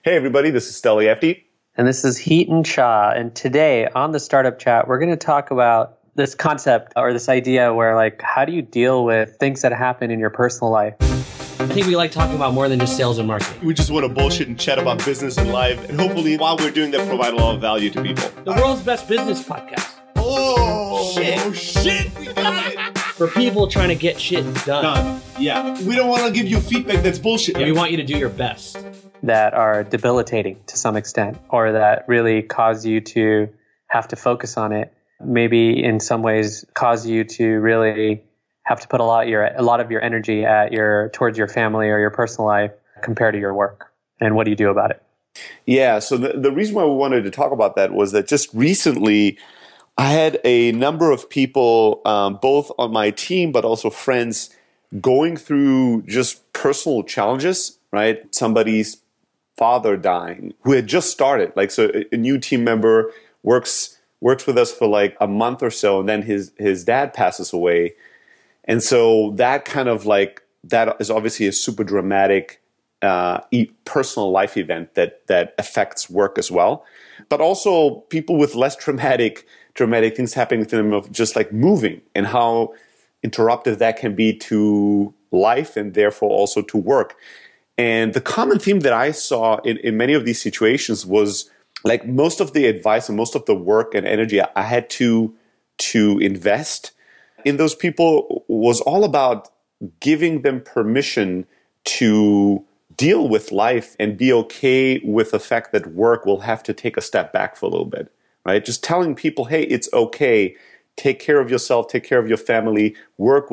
Hey everybody, this is Steli Efti. And this is Heaton Shah. And today on the Startup Chat, we're going to talk about this concept or this idea where how do you deal with things that happen in your personal life? I think we like talking about more than just sales and marketing. We just want to bullshit and chat about business and life. And hopefully while we're doing that, provide a lot of value to people. The world's best business podcast. Oh, shit, we got it. For people trying to get shit done. Yeah. We don't want to give you feedback that's bullshit. We want you to do your best. That are debilitating to some extent, or that really cause you to have to focus on it. Maybe in some ways cause you to really have to put a lot of your energy towards your family or your personal life compared to your work. And what do you do about it? Yeah, so the reason why we wanted to talk about that was that just recently I had a number of people, both on my team but also friends, going through just personal challenges, right? Somebody's father dying who had just started. So a new team member works with us for a month or so, and then his dad passes away. And so that that is obviously a super dramatic personal life event that affects work as well. But also people with less dramatic things happening to them, of just moving, and how interruptive that can be to life and therefore also to work. And the common theme that I saw in many of these situations was most of the advice and most of the work and energy I had to invest in those people was all about giving them permission to deal with life and be okay with the fact that work will have to take a step back for a little bit, right? Just telling people, hey, it's okay. Take care of yourself, take care of your family. Work